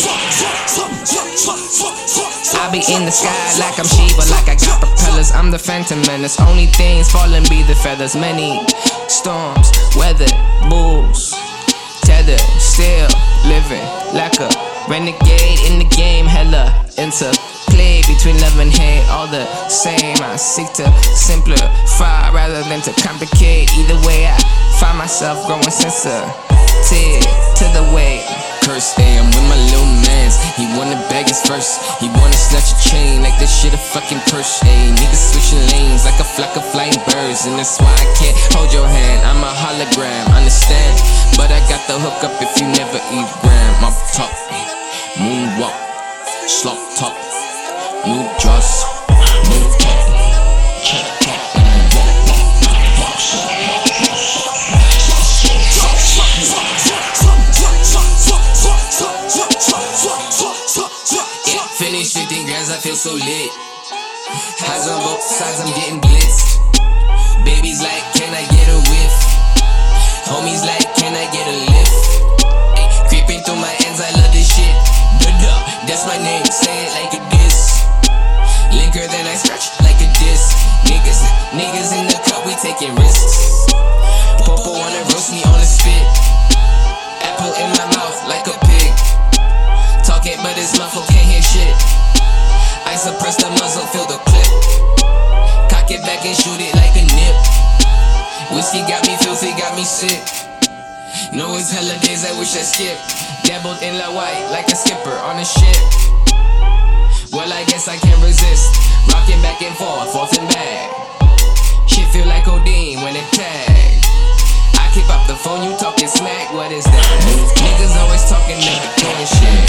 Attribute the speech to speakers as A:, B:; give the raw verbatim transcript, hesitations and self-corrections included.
A: I be in the sky like I'm Shiva, like I got propellers. I'm the Phantom Menace. Only things falling be the feathers. Many storms, weather, bulls, tethered, still living like a renegade in the game. Hella interplay between love and hate, all the same. I seek to simplify rather than to complicate. Either way, I find myself growing sensitive to the way.
B: Curse, ayy, I'm with my little mans. He wanna bag his first. He wanna snatch a chain like this shit a fucking purse. Ayy, niggas switching lanes like a flock of flying birds. And that's why I can't hold your hand. I'm a hologram, understand? But I got the hook up if you never eat gram. I'm top, moonwalk, slop top, new draws, new top, check top, and walk, walk, walk. Finish fifteen grams, I feel so lit. Highs on both sides, I'm getting blitzed. Babies like, can I get a whiff? Homies like, can I get a lift? Ay, creeping through my ends, I love this shit. Duh, that's my name, say it like a diss. Linker, then I scratch like a diss. Niggas, niggas in the cup, we taking risks. Popo wanna roast me on the spit. Apple in my mouth like a pig. Talk it, but this muffle can't hear shit. I suppress the muzzle, feel the clip. Cock it back and shoot it like a nip. Whiskey got me filthy, got me sick. Know it's hella days I wish I skipped. Dabbled in La White like a skipper on a ship. Well, I guess I can't resist. Rocking back and forth, forth and back. Shit feel like codeine when it tag. I keep up the phone, you talking smack, what is that? Niggas always talking, never doing shit.